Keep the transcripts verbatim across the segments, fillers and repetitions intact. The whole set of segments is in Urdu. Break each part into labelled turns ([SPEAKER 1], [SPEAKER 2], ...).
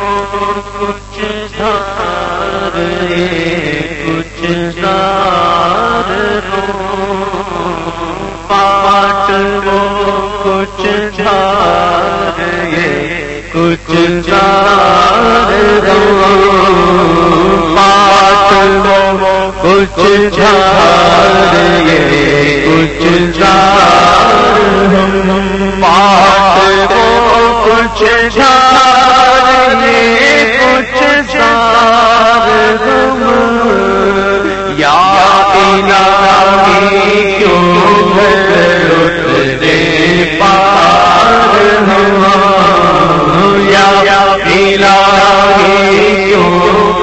[SPEAKER 1] کچھ دھار کچھ دار پاٹ وہ کچھ دھار کچھ دار پاٹ وہ کچھ دھار کچھ دار پاٹ وہ کچھ دھار کچھ دار یا الہی کیوں اترے پار یا الہی کیوں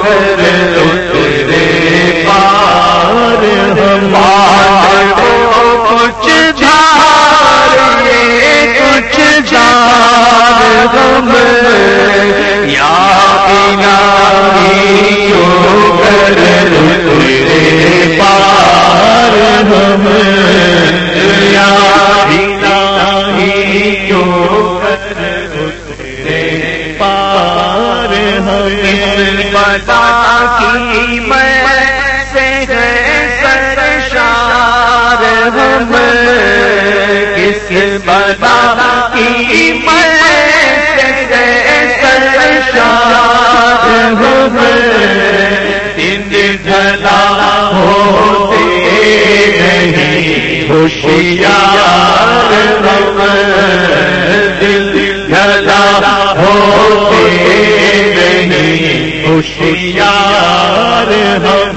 [SPEAKER 1] اترے پار کچھ دھار کچھ دار غم یا الہی کیوں اترے پار ہم یا الہی کیوں اترے پار ہم بتا کی میں سے سرشار ہم کس بتا کی میں سے سرشار ہم دن ڈھلا ہوتے نہیں ہوشیار ہم دل ڈھلا ہوتے نہیں ہوشیار ہم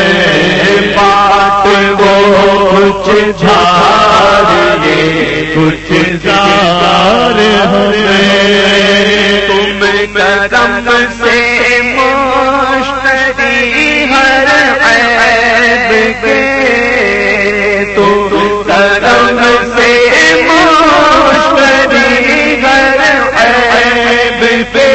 [SPEAKER 1] پاٹ وہ کچھ جھار کچھ جار ہم تم قدم سے مشتری ہر عیب کے تو قدم سے مشتری ہر عیب پہ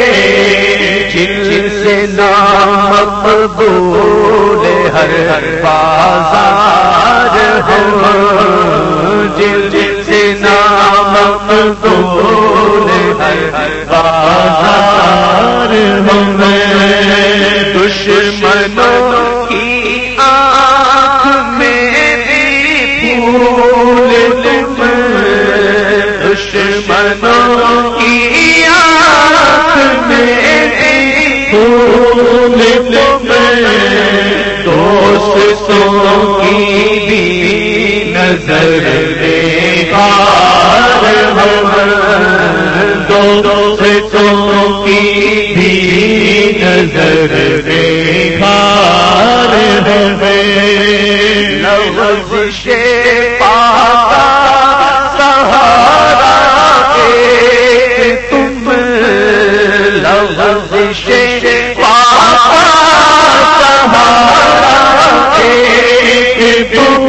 [SPEAKER 1] جن سے نام مقبول ہر بازار ہم جن سے نام مقبول ہر بازار ہم دشمنوں کی آنکھ میں بھی پھول تم دشمنوں کی آنکھ میں بھی پھول تم دوستوں کی بھی نظر بیکار ہم دوستوں کی بھی نظر بیکار ہم لفظ پاک سہارا ایک تم لفظ پاک سہارا ایک تم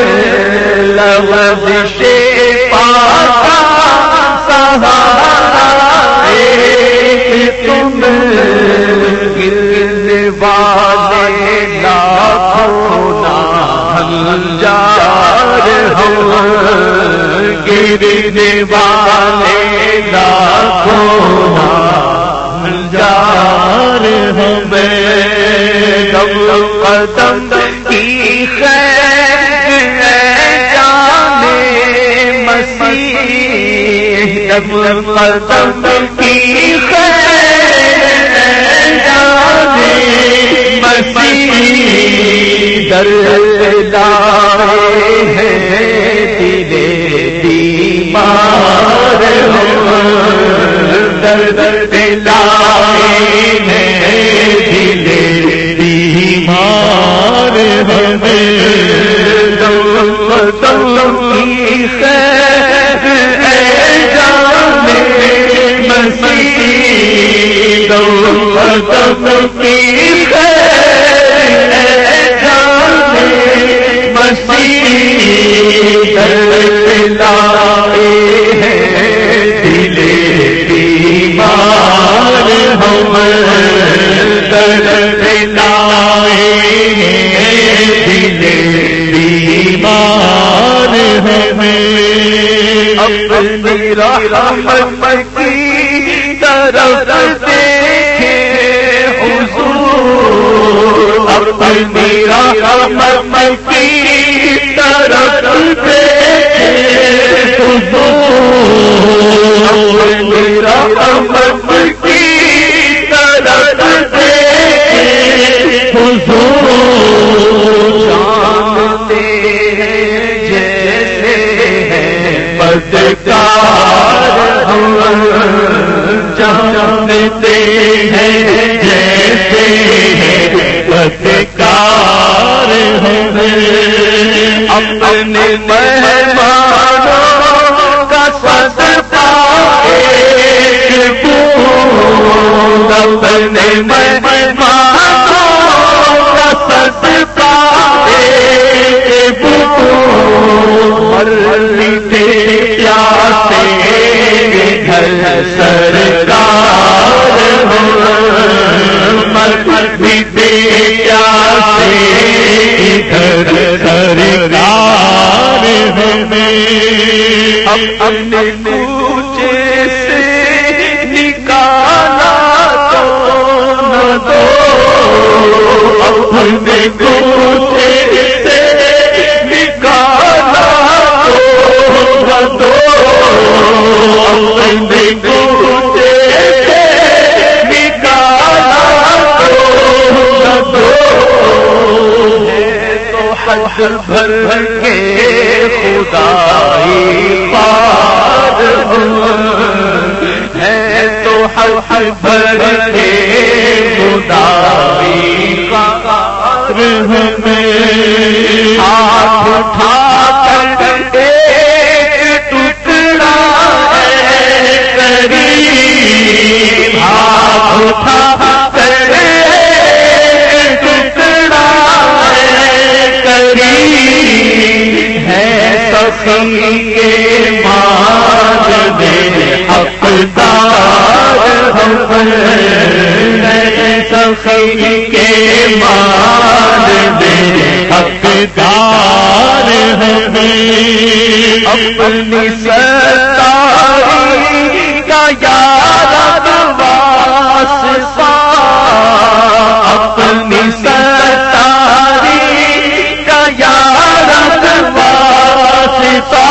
[SPEAKER 1] لفظ پاک سہارا ایک تم گرنے والے لاکھوں ہنجار ہم گرنے والے لاکھوں ہنجار ہم دم قدم کی خیر جانے مسیح دم قدم کی خیر جانے مسیح در لائے ہیں دل بیمار ہم در لائے ہیں دل بیمار ہم دم کی خیر جانے مسیح دم کی خیر جانے مسیح لائے ہیں دل بیمار ہم لائے ہیں دل بیمار ہمیں اپنی رحمت کی طرف سے اپنی رحمت کی طرف دیکھے حضور، اپنی رحمت کی طرف دیکھے حضور، جانتے ہیں جیسے ہیں بدکار ہم، جانتے ہیں جیسے ہیں بدکار ہم، اپنے مہمانوں کا صدقہ ایک بوند، اپنے مہمانوں کا صدقہ ایک بوند، میٹھے پیاسے گھر سرکار ہو، میٹھے پیاسے گھر سرکار ہمیں، اپنے کوچے سے نکالا تو نہ دو، اپنے کوچے سے نکالا تو نہ دو، اپنے کوچے سے نکالا تو نہ دو، حج بھر کے خدائی پار ہے تو حج بھر کے خدائی پار میں، ہاتھ اٹھا کر ایک ٹکڑا ہے قریب، ہاتھ اٹھا کر ایک ٹکڑا ہے سخی کے ماجد حقدار ہم، سخی کے ماجد حقدار ہم، اپنی ستاری کا یاد واسطہ، اپنی ستاری کا یاد واسطہ،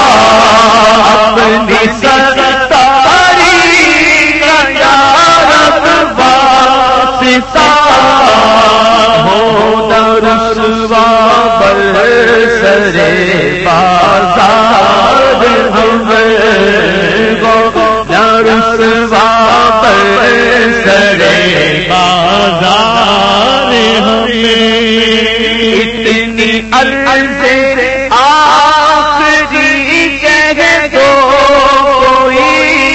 [SPEAKER 1] اپنی ستاری کا یاد واسطہ، ہو نہ رسوا برسرے بازار ہم، ہو نہ رسوا برسرے بازار ہمیں، اتنی عرض آخری کہہ دو کوئی،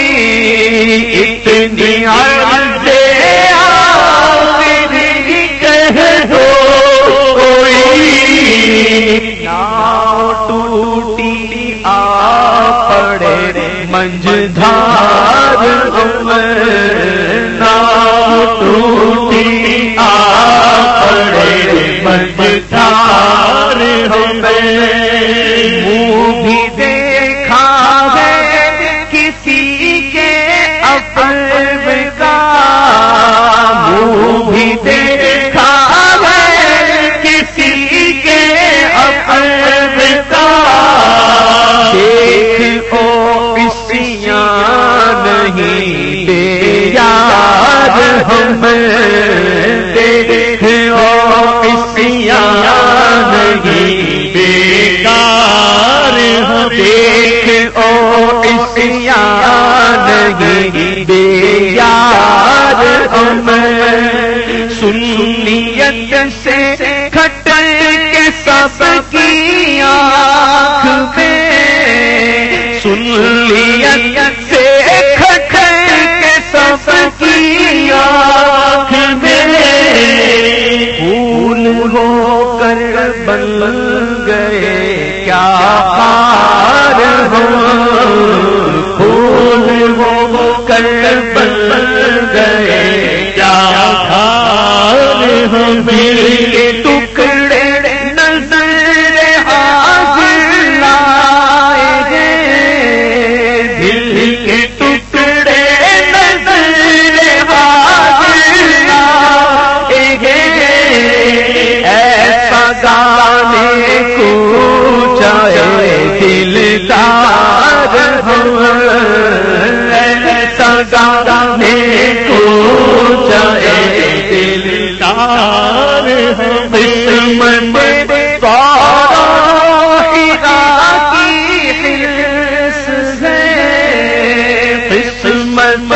[SPEAKER 1] اتنی عرض آخری کہہ دو کوئی، ناؤ ٹوٹی آ پڑے منجھدار ہم، ناؤ ٹوٹی آ پڑے منجھدار ہمیں، منہ بھی دیکھا ہے کسی کے اقرب کا، منہ بھی دیکھا ہے کسی کے اقرب کا، دیکھ او کسیاں نہیں بے یار ہم، دیکھ او کسیاں نہیں بیکار ہم، دیکھ او کسیاں نہیں بے یار ہم، سنیت سے کھٹ کے سب کی آنکھ میں، سنیت سے کھٹ کے سب کی آنکھ میں، پھول ہو کر بن گئے کیا خار ہو، پھول ہو کر بن گئے کیا خار ہو، دل کے ٹکڑے نظر حاضر لائے گے، دل کے ٹکڑے نظر حاضر لائے گے، سگانے کو جائے دلدار قسمت طاہرہ کی حرص ہے، قسمت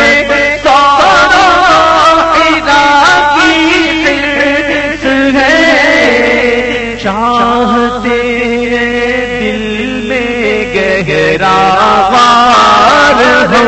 [SPEAKER 1] طاہرہ کی حرص ہے، چاہتے دل میں گہرا غار ہو،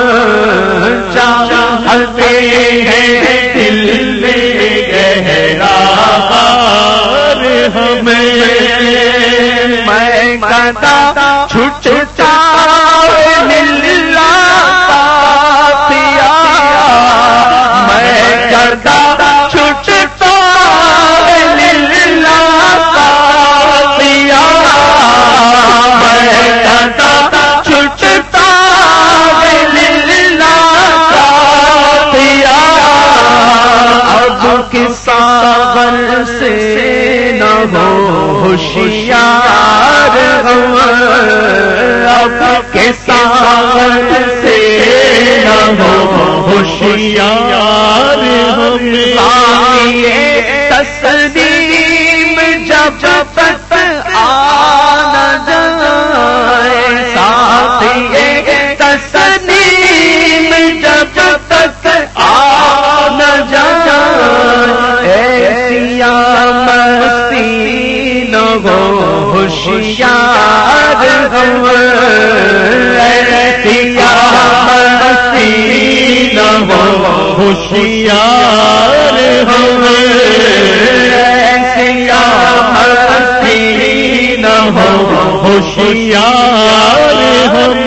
[SPEAKER 1] چاہتے ہیں دل میں گہرا غار ہمیں، میں کہتا چھٹتا للہ صافیا، میں کہتا چھٹتا للہ صافیا، میں کہتا چھٹتا للہ صافیا، اب کس ساغر سے نہ ہو ہوشیار ہم، اب کے ساغر سے نہ ہو ہوشیار ہم، سامعے تسلیم جب تک آ نہ جائے، سامعے تسلیم جب تک آ نہ جائے، ایسی مستی نہ ہو ہوشیار ہم، ایسی مستی نہ ہو ہوشیار ہم، ایسی مستی نہ ہو ہوشیار ہم،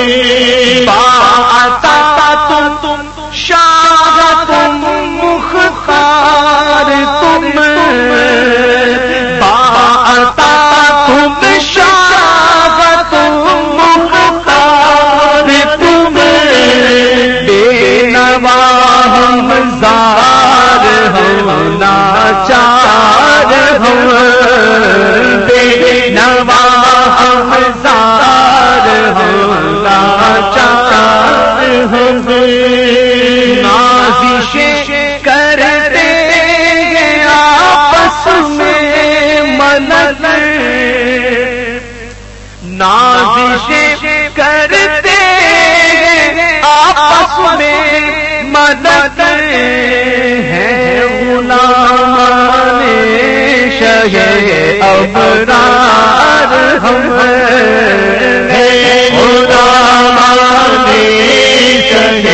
[SPEAKER 1] باعث تم شاہ تم مختار تم، باعث تم شاہ تم مختار تم، بے نوا ہم زار ہم لاچار ہم، بے نوا ہم زار ہم لاچار ہم، نازشیں کرتے ہیں آپس میں مدد، نازشیں کرتے ہیں آپس میں مدد، ہے غلامان شہ ابرار ہم، ہے غلامان شہ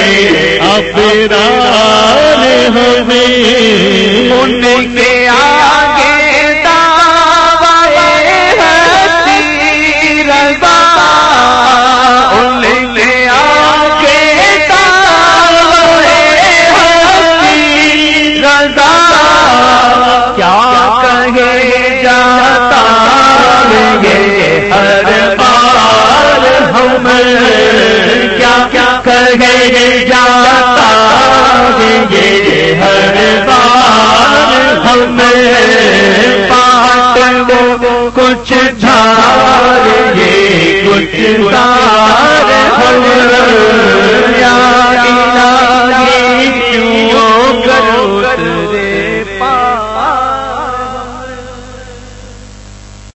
[SPEAKER 1] ابرار ہم، ان کے آگے دعویٰ ہستی رضا، ان کے آگے دعویٰ ہستی رضا، کیا کہے جاتا یہ ہر بار ہم، کیا کیا کہے جاتا یہ ہر بار ہم، پاٹ وہ کچھ جھار یہ کچھ تار ہم، یا